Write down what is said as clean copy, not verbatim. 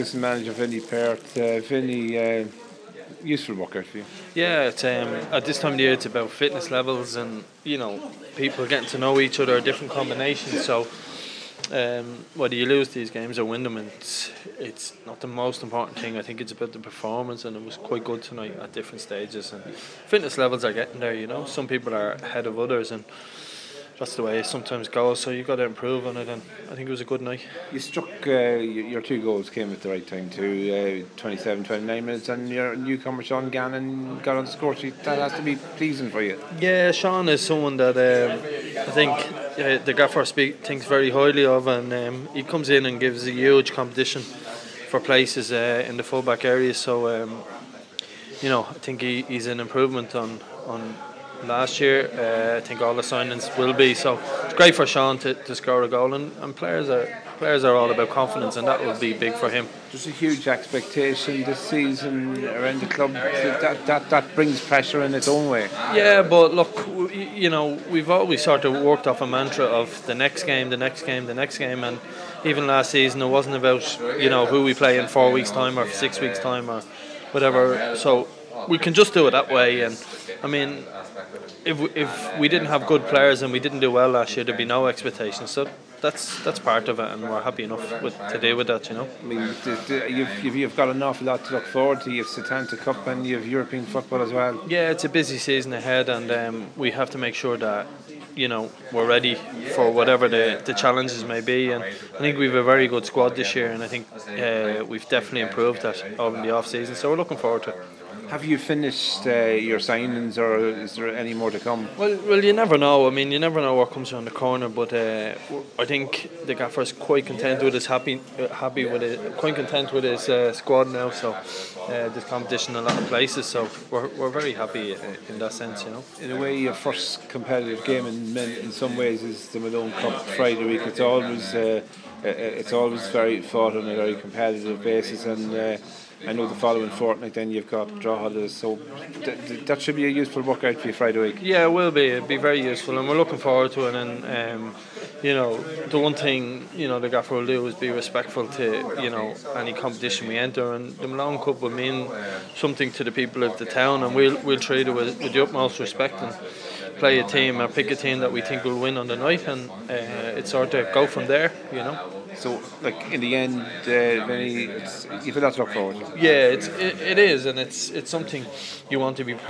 This is manager Vinny Perth. Vinny, useful workout for you. Yeah, it's at this time of the year it's about fitness levels and people getting to know each other, different combinations. So whether you lose these games or win them, it's not the most important thing. I think it's about the performance, and it was quite good tonight at different stages. And fitness levels are getting there. Some people are ahead of others, and that's the way it sometimes goes. So you got to improve on it, and I think it was a good night. You struck your two goals came at the right time too. 27, 29 minutes, and your newcomer Sean Gannon got on the score sheet. That has to be pleasing for you. Yeah, Sean is someone that I think the gaffer thinks very highly of, and he comes in and gives a huge competition for places in the fullback area. So I think he's an improvement on last year. I think all the signings will be, so it's great for Sean to score a goal, and players are all about confidence, and that will be big for him. There's a huge expectation this season around the club. That brings pressure in its own way. Yeah, but look, we've always sort of worked off a mantra of the next game, and even last season it wasn't about who we play in 4 weeks' time or 6 weeks' time or whatever. So we can just do it that way, and I mean, if we didn't have good players and we didn't do well last year, there'd be no expectations. So that's part of it, and we're happy enough to deal with that. I mean, you've got an awful lot to look forward to. You've Setanta Cup and you've European football as well. Yeah, it's a busy season ahead, and we have to make sure that we're ready for whatever the challenges may be. And I think we've a very good squad this year, and I think we've definitely improved that over the off season. So we're looking forward to it. Have you finished your signings, or is there any more to come? Well, you never know. I mean, you never know what comes around the corner. But I think the gaffer's quite content with his quite content with his squad now. So there's competition in a lot of places. So we're very happy in that sense. In a way, your first competitive game in some ways is the Malone Cup Friday week. It's always very fought on a very competitive basis, and I know the following fortnight then you've got draw holidays, so that should be a useful workout for you Friday week. Yeah, it will be. It'll be very useful, and we're looking forward to it. And the one thing the gaffer will do is be respectful to any competition we enter, and the Malone Cup will mean something to the people of the town, and we'll treat it with the utmost respect and play a team or pick a team that we think will win on the night, and it's sort of go from there. So, in the end, you've a lot to look forward to. Yeah, it is, and it's something you want to be